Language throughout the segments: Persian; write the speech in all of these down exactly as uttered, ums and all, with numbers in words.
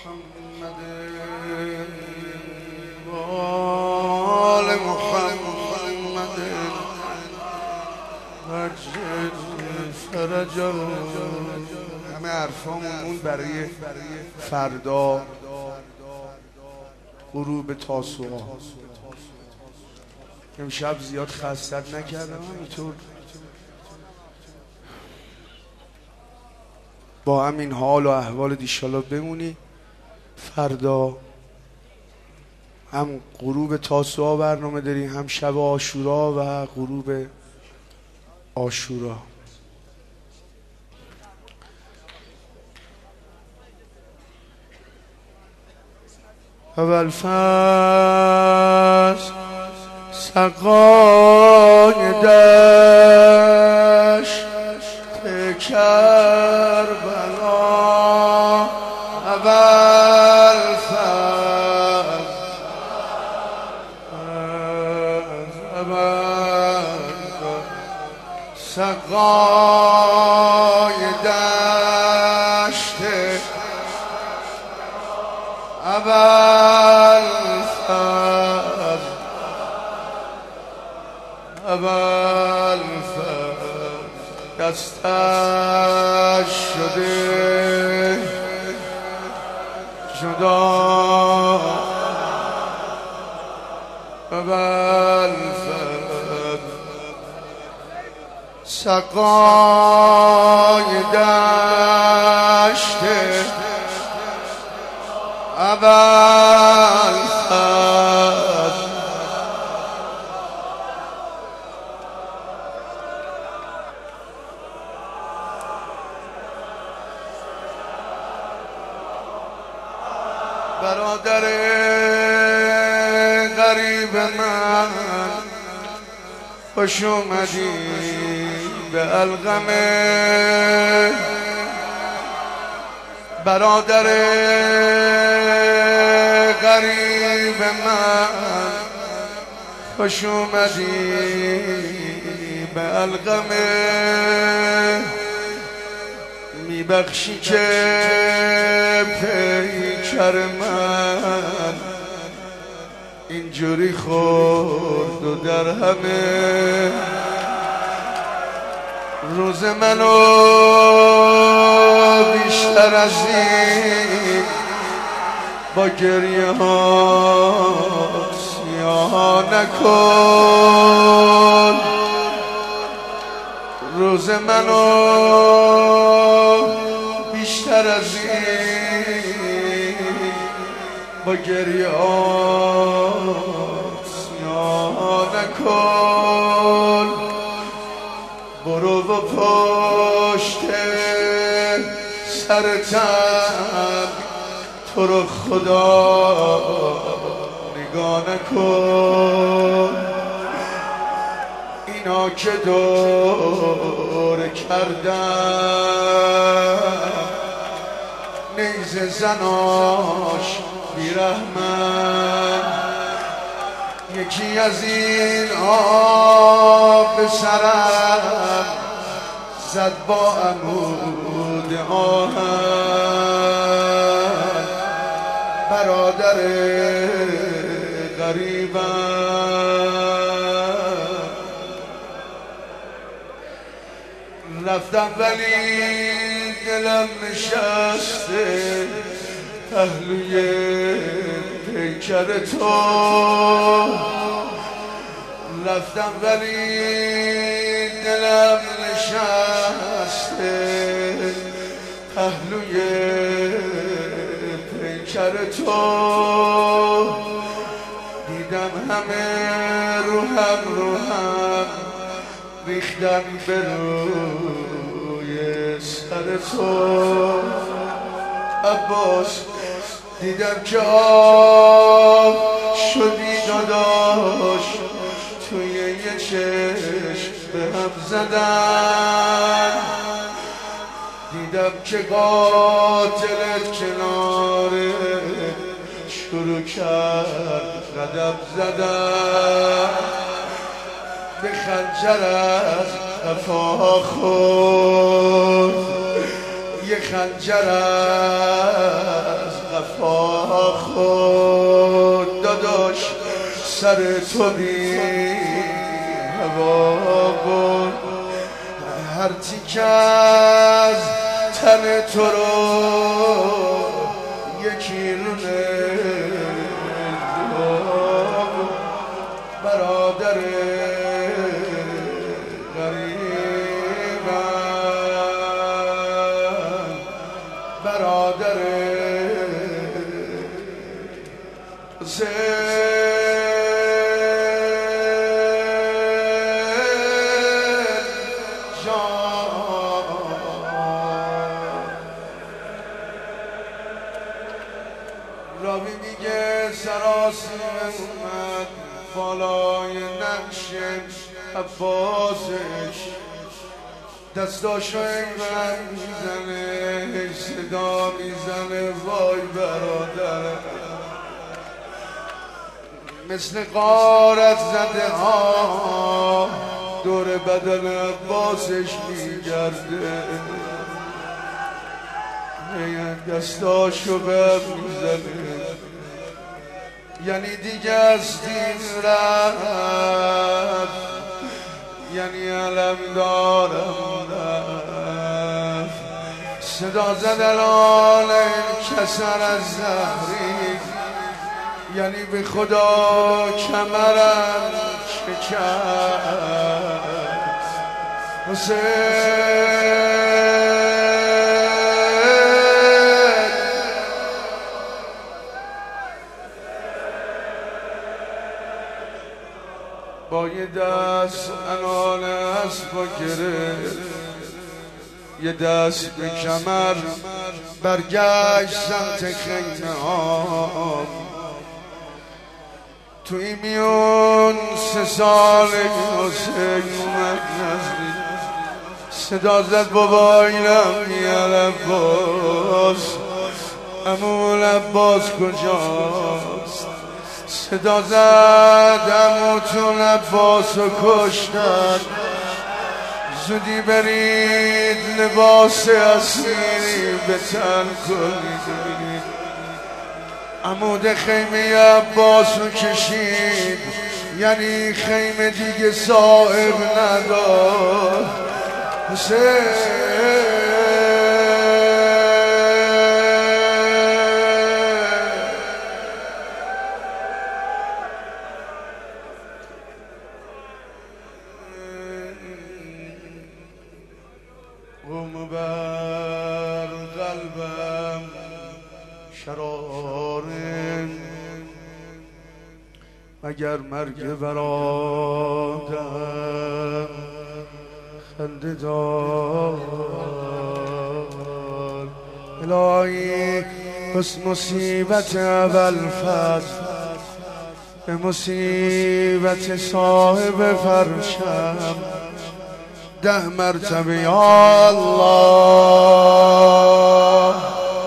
محمد و آل محمد مجد فرجا. همه حرفامون برای فردا غروب تاسوعا. امشب زیاد خستت نکردم، همینطور با همین حال و احوال دیشالا بمونی. فردا هم غروب تاسوعا برنامه داریم، هم شب عاشورا و غروب عاشورا. اول فصل سقای دشت کربلا، اول فصل اول سقای دشت اول فصل اول فصل دستش شده جدا، اول فصل سقای دشت اول فصل برادر غریب من خوش اومدی به القمه. برادر غریب من خوش اومدی به القمه. میبخشی که پیکر من اینجوری خورد و در همه روز منو بیشتر از این با گریه ها سیاه نکن. روز منو بیشتر از این با گریه ها سیاه نکن. برو و پشت سرتم تو رو خدا نگاه نکن. اینا که دور کردم نیزه زناش بیرحمن. یکی از این آب سرم زد با عمود آهن. برادر غریبم رفتم ولی دلم نشسته پهلوی پیکر تو. رفتم ولی دلم نشسته پهلوی پیکر تو. دیدم همه رو هم رو هم ریختن به روی سر تو. عباس دیدم که آب شدی داداش توی یه چشم به هم زدن. دیدم که قاتلت کناره شروع کرد قدم زدن. به خنجر از قفا خورد، یه خنجر از قفا خود داداش سر تو بی هوا بود، هر تیک از تن تو رو یکی رونه برادر غریبم، برادر حسین جان. راوی میگه سراسیمه اومد بالای نقش عباسش، دستاشو اینقدر میزنه صدا میزنه وای برادر، مثل غارت زده ها دور بدن عباسش میگرده، دستاشو بر میزنه، یعنی دیگه از دین رفت، یعنی علم دارم رفت، صدا زدن آل کسر از زهری، یعنی به خدا کمرم شکست حسین. با یه دست انان اسبا گرفت، یه دست به کمر برگشت سمت خیمه ها، توی میون سه سال حسین اومد نزدیک، صدا زد بابا اینم میال عباس، عمو عباس کجاست؟ صدا زد عموتون عباسو کشتن، زودی برید لباس اسیری به تن کنید. عمود خیمه عباسو کشید، یعنی خیمه دیگه صاحب نداد حسین. قوم بر قلبم شرارم، مگر مرگ برادر خنده دار. الهی بس مصیبت اول فضل به مصیبت صاحب فرشم ده مرتبه یا الله.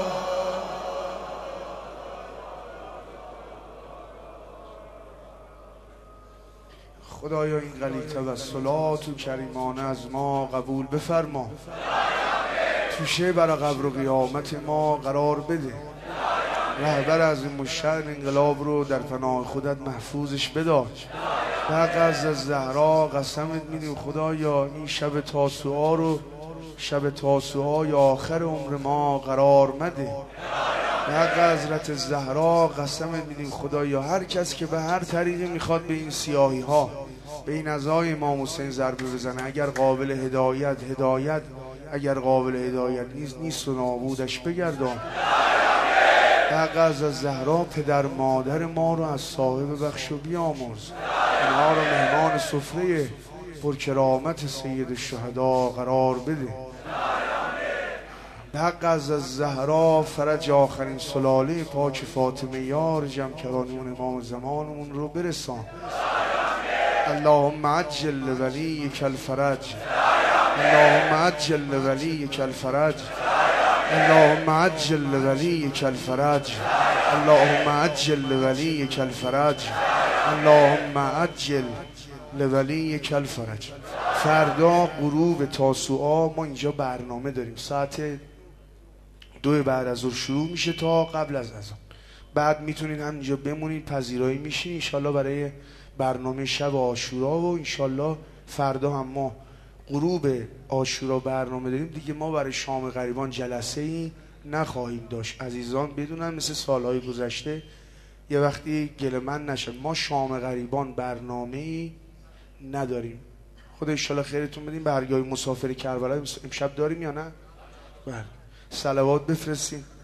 خدایا این غلی توسلات و کریمانه از ما قبول بفرما، توشه برای قبر و قیامت ما قرار بده، رهبر از این مشعل انقلاب رو در پناه خودت محفوظش بدار. به حق از زهرا قسمت میدیم خدایا این شب تاسوعا رو شب تاسوعای آخر عمر ما قرار مده. به حق حضرت زهرا قسمت میدیم خدایا هر کس که به هر طریقی میخواد به این سیاهی ها به این عزای امام حسین ضربه بزنه، اگر قابل هدایت هدایت، اگر قابل هدایت نیست نیست و نابودش بگردان. به حق از زهرا پدر مادر ما رو از صاحب بخش و بیامرز، اینها رو مهمان سفره پرکرامت سید الشهدا قرار بده. به حق از زهرا فرج آخرین سلاله پاک فاطمه یار جمع کرانون امام زمانمون رو برسان. اللهم عجل لولیک الفرج، اللهم عجل لولیک الفرج، اللهم عجل لولیک الفرج، اللهم عجل لولیک الفرج، اللهم عجل لولیک الفرج. فردا غروب تاسوعا ما اینجا برنامه داریم، ساعت دو بعد از ظهر شروع میشه تا قبل از اذان. بعد میتونید هم اینجا بمونید، پذیرایی میشین انشالله برای برنامه شب عاشورا. و انشالله فردا هم ما غروب عاشورا برنامه داریم دیگه. ما برای شام غریبان جلسه ای نخواهیم داشت. عزیزان بدونن مثل سالهای گذشته یه وقتی گله من نشد، ما شام غریبان برنامه ای نداریم. خدا انشالله خیرتون بدیم. برگاه مسافر کربلا امشب داریم یا نه؟ بله. صلوات بفرستین.